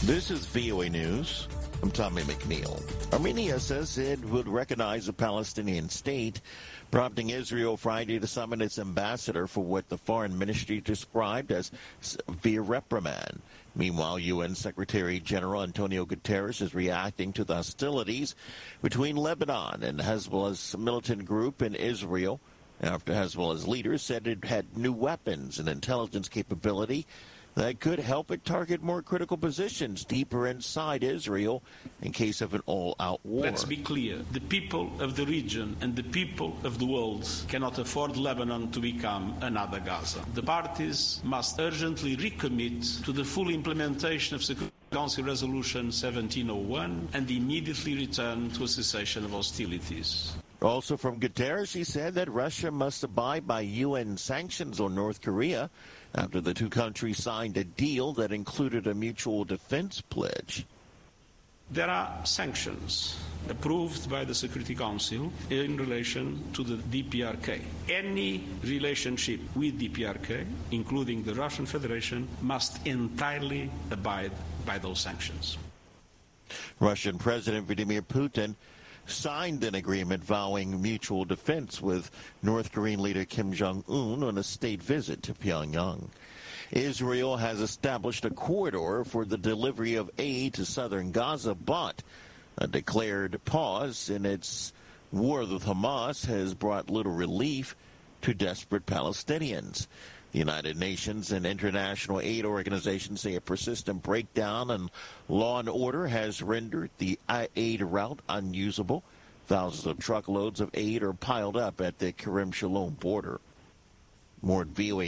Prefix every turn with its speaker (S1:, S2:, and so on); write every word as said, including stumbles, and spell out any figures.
S1: This is V O A News. I'm Tommy McNeil. Armenia says it would recognize a Palestinian state, prompting Israel Friday to summon its ambassador for what the foreign ministry described as severe reprimand. Meanwhile, U N Secretary General Antonio Guterres is reacting to the hostilities between Lebanon and Hezbollah's militant group in Israel after Hezbollah's leaders said it had new weapons and intelligence capability that could help it target more critical positions deeper inside Israel in case of an all-out war.
S2: Let's be clear. The people of the region and the people of the world cannot afford Lebanon to become another Gaza. The parties must urgently recommit to the full implementation of Security Council Resolution seventeen oh one and immediately return to a cessation of hostilities.
S1: Also from Guterres, he said that Russia must abide by U N sanctions on North Korea after the two countries signed a deal that included a mutual defense pledge.
S2: There are sanctions approved by the Security Council in relation to the D P R K. Any relationship with D P R K, including the Russian Federation, must entirely abide by those sanctions.
S1: Russian President Vladimir Putin signed an agreement vowing mutual defense with North Korean leader Kim Jong-un on a state visit to Pyongyang. Israel has established a corridor for the delivery of aid to southern Gaza, but a declared pause in its war with Hamas has brought little relief to desperate Palestinians. The United Nations and international aid organizations say a persistent breakdown in law and order has rendered the aid route unusable. Thousands of truckloads of aid are piled up at the Kerem Shalom border. More at V O A